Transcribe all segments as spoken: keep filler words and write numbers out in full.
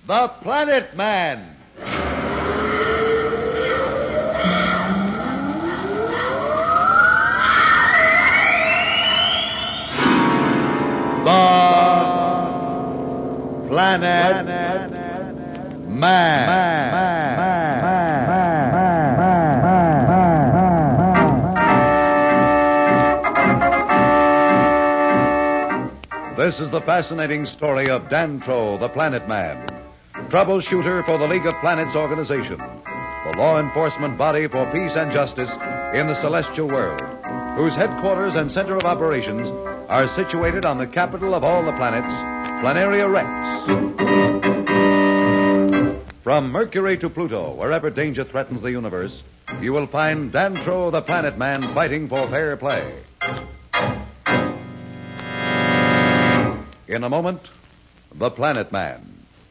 The Planet Man. The Planet Man. This is the fascinating story of Dantro, the Planet Man, troubleshooter for the League of Planets organization, the law enforcement body for peace and justice in the celestial world, whose headquarters and center of operations are situated on the capital of all the planets, Planaria Rex. From Mercury to Pluto, wherever danger threatens the universe, you will find Dantro, the Planet Man, fighting for fair play. In a moment, The Planet Man.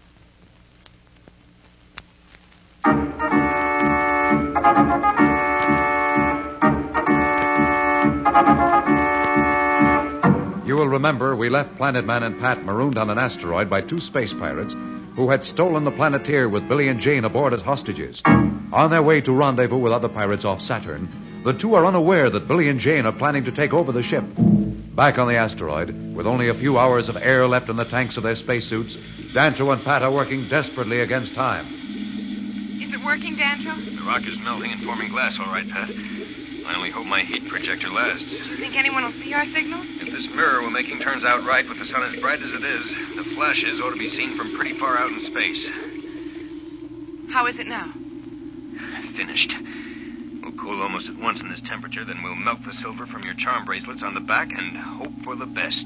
You will remember we left Planet Man and Pat marooned on an asteroid by two space pirates who had stolen the Planeteer with Billy and Jane aboard as hostages. On their way to rendezvous with other pirates off Saturn, the two are unaware that Billy and Jane are planning to take over the ship. Back on the asteroid, with only a few hours of air left in the tanks of their spacesuits, Dantro and Pat are working desperately against time. Is it working, Dantro? The rock is melting and forming glass, all right, Pat. I only hope my heat projector lasts. You think anyone will see our signals? If this mirror we're making turns out right with the sun as bright as it is, the flashes ought to be seen from pretty far out in space. How is it now? Finished. We'll cool almost at once in this temperature, then we'll melt the silver from your charm bracelets on the back and hope for the best.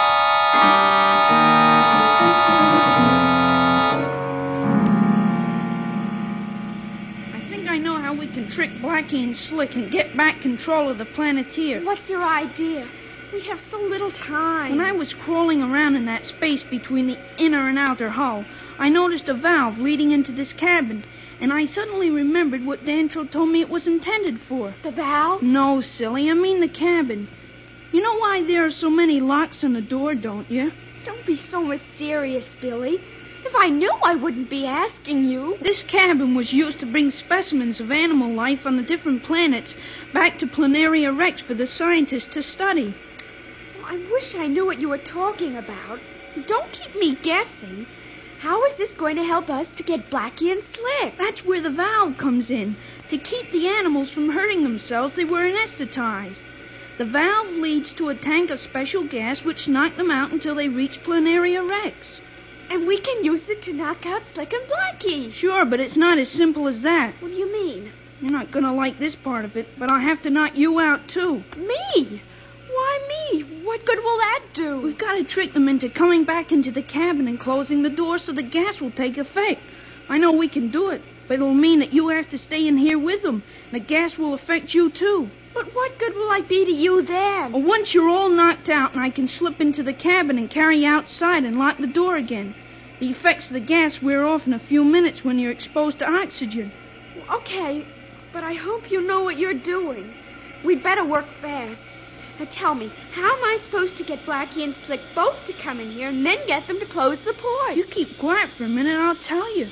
I think I know how we can trick Blackie and Slick and get back control of the Planeteer. What's your idea? We have so little time. When I was crawling around in that space between the inner and outer hull, I noticed a valve leading into this cabin, and I suddenly remembered what Dantro told me it was intended for. The valve? No, silly. I mean the cabin. You know why there are so many locks on the door, don't you? Don't be so mysterious, Billy. If I knew, I wouldn't be asking you. This cabin was used to bring specimens of animal life on the different planets back to Planaria Rex for the scientists to study. I wish I knew what you were talking about. Don't keep me guessing. How is this going to help us to get Blackie and Slick? That's where the valve comes in. To keep the animals from hurting themselves, they were anesthetized. The valve leads to a tank of special gas which knocked them out until they reach Planaria Rex. And we can use it to knock out Slick and Blackie. Sure, but it's not as simple as that. What do you mean? You're not going to like this part of it, but I'll have to knock you out, too. Me? Why me? What good will that do? We've got to trick them into coming back into the cabin and closing the door so the gas will take effect. I know we can do it, but it'll mean that you have to stay in here with them. The gas will affect you, too. But what good will I be to you then? Well, once you're all knocked out and I can slip into the cabin and carry you outside and lock the door again. The effects of the gas wear off in a few minutes when you're exposed to oxygen. Okay, but I hope you know what you're doing. We'd better work fast. Now tell me, how am I supposed to get Blackie and Slick both to come in here and then get them to close the port? If you keep quiet for a minute, I'll tell you.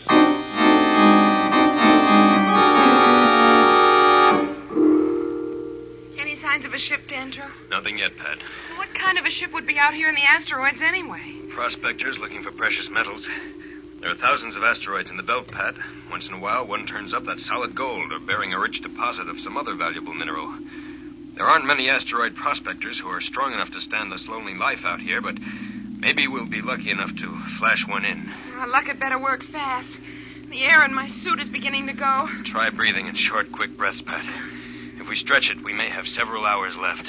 Any signs of a ship, Dantro? Nothing yet, Pat. Well, what kind of a ship would be out here in the asteroids anyway? Prospectors looking for precious metals. There are thousands of asteroids in the belt, Pat. Once in a while, one turns up that's solid gold or bearing a rich deposit of some other valuable mineral. There aren't many asteroid prospectors who are strong enough to stand this lonely life out here, but maybe we'll be lucky enough to flash one in. Our luck had better work fast. The air in my suit is beginning to go. Try breathing in short, quick breaths, Pat. If we stretch it, we may have several hours left.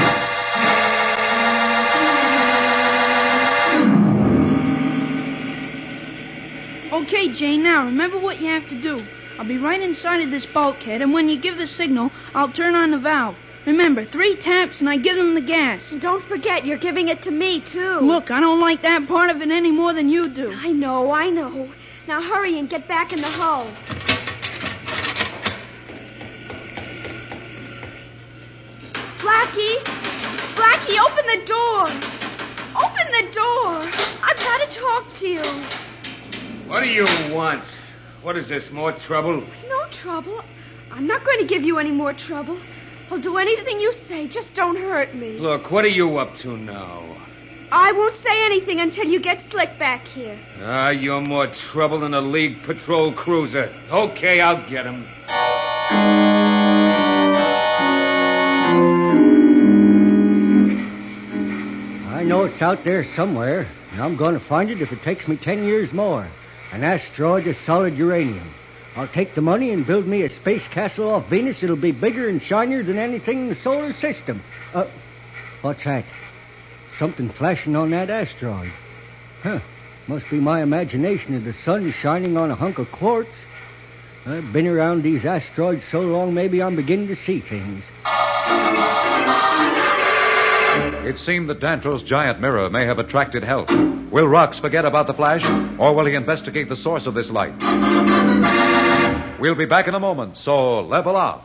Okay, Jane, now remember what you have to do. I'll be right inside of this bulkhead, and when you give the signal, I'll turn on the valve. Remember, three taps and I give them the gas. Don't forget, you're giving it to me, too. Look, I don't like that part of it any more than you do. I know, I know. Now hurry and get back in the hull. Blackie! Blackie, open the door! Open the door! I've got to talk to you. What do you want? What is this, more trouble? No trouble. I'm not going to give you any more trouble. I'll do anything you say. Just don't hurt me. Look, what are you up to now? I won't say anything until you get Slick back here. Ah, you're more trouble than a League patrol cruiser. Okay, I'll get him. I know it's out there somewhere, and I'm going to find it if it takes me ten years more. An asteroid of solid uranium. I'll take the money and build me a space castle off Venus. It'll be bigger and shinier than anything in the solar system. Uh, what's that? Something flashing on that asteroid. Huh. Must be my imagination of the sun shining on a hunk of quartz. I've been around these asteroids so long, maybe I'm beginning to see things. It seemed that Dantro's giant mirror may have attracted help. Will Rox forget about the flash, or will he investigate the source of this light? We'll be back in a moment, so level off.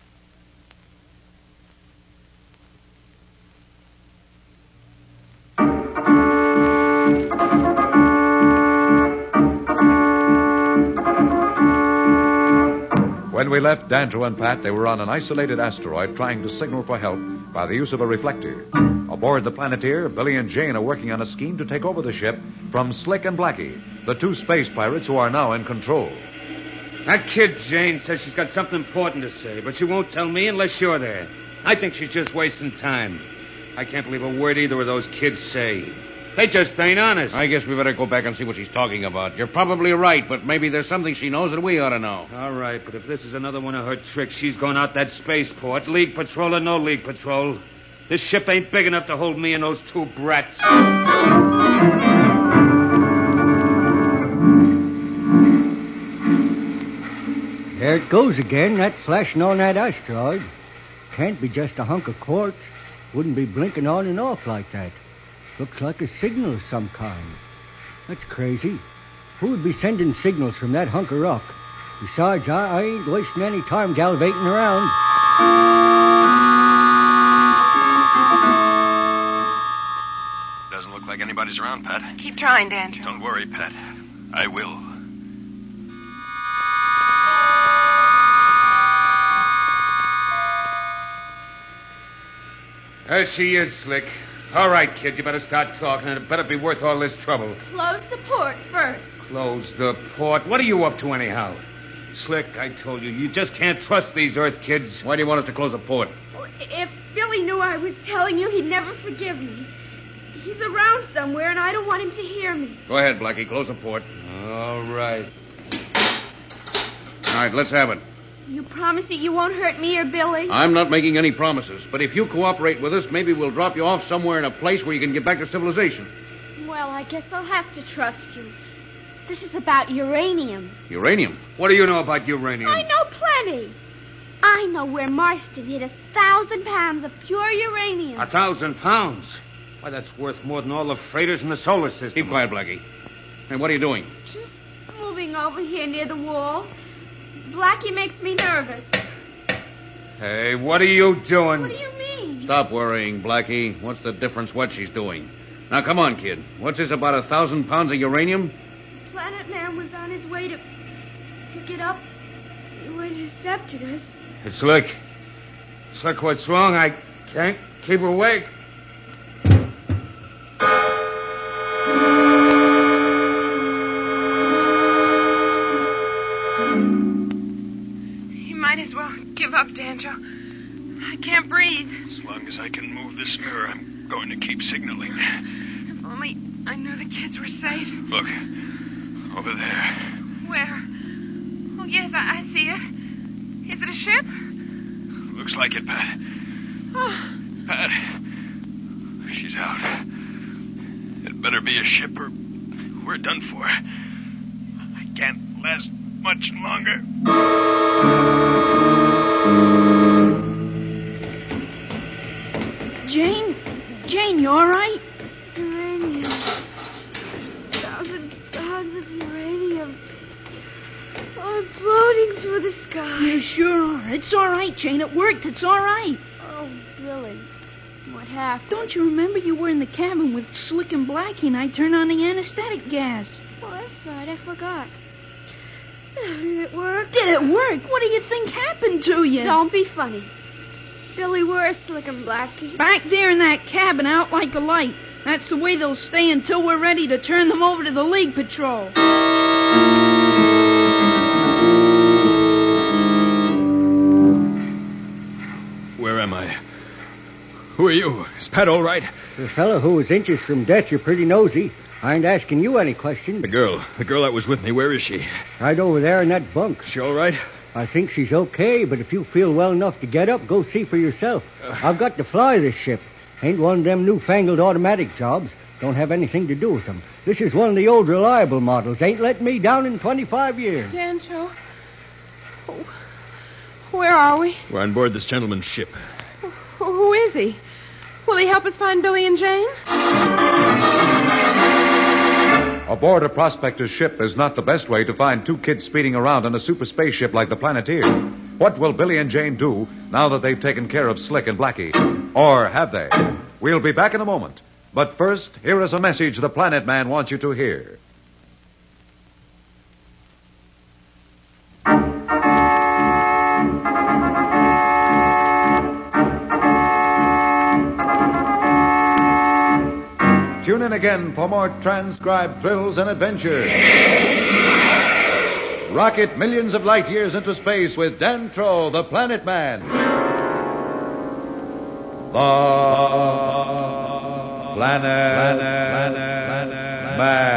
When we left Dantro and Pat, they were on an isolated asteroid trying to signal for help by the use of a reflector. Aboard the Planeteer, Billy and Jane are working on a scheme to take over the ship from Slick and Blackie, the two space pirates who are now in control. That kid Jane says she's got something important to say, but she won't tell me unless you're there. I think she's just wasting time. I can't believe a word either of those kids say. They just ain't honest. I guess we better go back and see what she's talking about. You're probably right, but maybe there's something she knows that we ought to know. All right, but if this is another one of her tricks, she's going out that spaceport, League Patrol or no League Patrol. This ship ain't big enough to hold me and those two brats. There it goes again, that flashing on that asteroid. Can't be just a hunk of quartz. Wouldn't be blinking on and off like that. Looks like a signal of some kind. That's crazy. Who would be sending signals from that hunk of rock? Besides, I, I ain't wasting any time gallivanting around. Doesn't look like anybody's around, Pat. Keep trying, Dantro. Don't worry, Pat. I will. There she is, Slick. All right, kid, you better start talking, and it better be worth all this trouble. Close the port first. Close the port? What are you up to, anyhow? Slick, I told you, you just can't trust these Earth kids. Why do you want us to close the port? If Billy knew I was telling you, he'd never forgive me. He's around somewhere, and I don't want him to hear me. Go ahead, Blackie. Close the port. All right. All right, let's have it. You promise that you won't hurt me or Billy? I'm not making any promises, but if you cooperate with us, maybe we'll drop you off somewhere in a place where you can get back to civilization. Well, I guess I'll have to trust you. This is about uranium. Uranium? What do you know about uranium? I know plenty. I know where Marston hid a thousand pounds of pure uranium. A thousand pounds? Why, that's worth more than all the freighters in the solar system. Keep quiet, Blackie. Hey, what are you doing? Just moving over here near the wall. Blackie makes me nervous. Hey, what are you doing? What do you mean? Stop worrying, Blackie. What's the difference what she's doing? Now, come on, kid. What's this about a thousand pounds of uranium? Planet Man was on his way to pick it up. You intercepted us. It's Slick. Slick, what's wrong? I can't keep awake. You might as well give up, Dantro. I can't breathe. As long as I can move this mirror, I'm going to keep signaling. If only I knew the kids were safe. Look, over there. Where? Oh, yes, I, I see it. Is it a ship? Looks like it, Pat. Oh. Pat, she's out. It better be a ship or we're done for. I can't last much longer. Jane? Jane, you all right? Uranium. Thousand pounds of uranium. Oh, I'm floating through the sky. You sure are. It's all right, Jane. It worked. It's all right. Oh, Billy. What happened? Don't you remember you were in the cabin with Slick and Blackie and I turned on the anesthetic gas? Well, that's That's right. I forgot. Did it work? Did it work? What do you think happened to you? Don't be funny. Billy, where's Slick and Blackie? Back there in that cabin, out like a light. That's the way they'll stay until we're ready to turn them over to the League Patrol. Where am I? Who are you? Is Pat all right? The fellow who was inches from death, you're pretty nosy. I ain't asking you any questions. The girl. The girl that was with me. Where is she? Right over there in that bunk. She all right? I think she's okay, but if you feel well enough to get up, go see for yourself. Uh, I've got to fly this ship. Ain't one of them newfangled automatic jobs. Don't have anything to do with them. This is one of the old reliable models. Ain't let me down in twenty-five years. Dancho, where are we? We're on board this gentleman's ship. Who, who is he? Will he help us find Billy and Jane? Aboard a prospector's ship is not the best way to find two kids speeding around in a super spaceship like the Planeteer. What will Billy and Jane do now that they've taken care of Slick and Blackie? Or have they? We'll be back in a moment. But first, here is a message the Planet Man wants you to hear. Tune in again for more transcribed thrills and adventures. Rocket millions of light years into space with Dan Troll, the Planet Man. The Planet, Planet, Planet Man.